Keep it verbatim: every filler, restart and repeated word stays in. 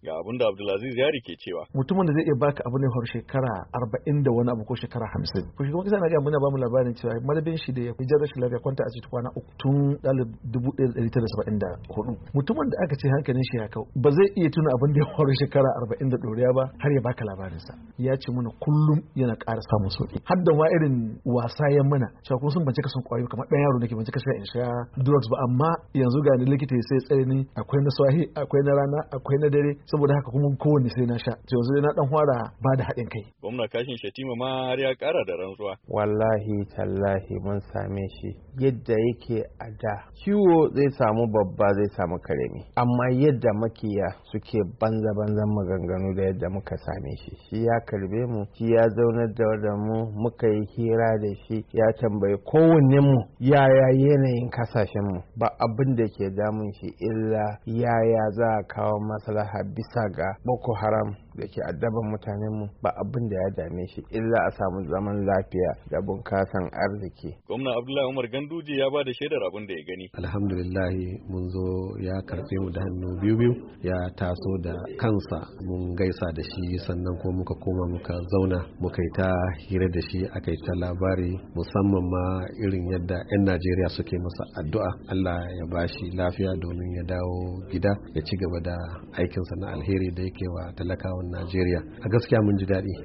Ga abin da Abdulaziz Yari ke cewa. Mutumin da zai iya baka abu ne har shekara arba'in da wani abu ko shekara hamsin. Ko shugaban kasa na ga muna ba mu labarin cewa madabin shi da ya fi rashin lafiya kwanta a cikin kwana uku tun dalib dubu ɗaya da ɗari tara da saba'in da hudu. Mutumin da aka ce hankalin shi ya kau ba zai iya tuna abin da ya faru shekara arba'in da ɗoriya ba har ya baka labarinsa. Ya ce mana kullum yana ƙara samun sauƙi. Har da ma irin wasa ya mana cewa kun sun bance ka son ƙwayoyi kamar ɗan yaro nake bance ka sha in sha drugs ba amma yanzu ga ni likita sai tsare ni akwai na swahi akwai na rana akwai na dare saboda haka kuma kowanne sai na sha. To yanzu na dan fara ba da haɗin kai. Gwamna Kashin Shatima ma har ya ƙara da rantsuwa. Wallahi tallahi mun same shi yadda yake a da. Ciwo zai samu babba zai samu karami amma yadda makiya suke banza banzan maganganu da yadda muka same shi shi ya karbe mu shi ya zaunar da mu muka yi hira da shi ya tambayi kowanne mu yaya yanayin kasashen mu ba abin da ke damun shi illa yaya za a kawo maslaha bisa ga Boko Haram da ke addaban mutanen mu ba abin da ya dame shi illa a samu zaman lafiya da bunkasan arziki. Gwamna Abdullahi Umar Ganduje ya ba da shaidar abin da ya gani. Alhamdulillah mun zo ya karfe mu da hannu biyu biyu ya taso da kansa mun gaisa da shi sannan kuma muka koma muka zauna muka yi ta hira da shi aka yi ta labari musamman ma irin yadda 'yan Najeriya suke masa addu'a Allah ya bashi lafiya domin ya dawo gida ya ci gaba da aikinsa na alheri da yake wa talakawan Najeriya. A gaskiya mun ji daɗi.